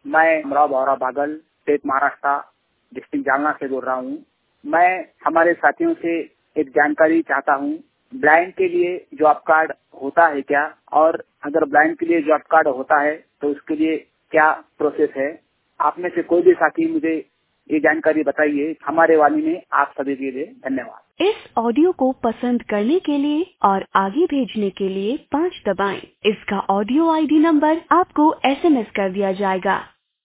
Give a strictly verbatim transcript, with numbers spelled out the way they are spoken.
मैं अमराव बावरा बागल, state Maharashtra, district Jalna से बोल रहा हूँ। मैं हमारे साथियों से एक जानकारी चाहता हूँ। ब्लाइंड के लिए जॉब कार्ड होता है क्या, और अगर ब्लाइंड के लिए जॉब कार्ड होता है तो उसके लिए क्या प्रोसेस है? आप में से कोई भी साथी मुझे ये जानकारी बताइए। हमारे वाणी में आप सभी के लिए धन्यवाद। इस ऑडियो को पसंद करने के लिए और आगे भेजने के लिए पाँच दबाएं। इसका ऑडियो आईडी नंबर आपको एसएमएस कर दिया जाएगा।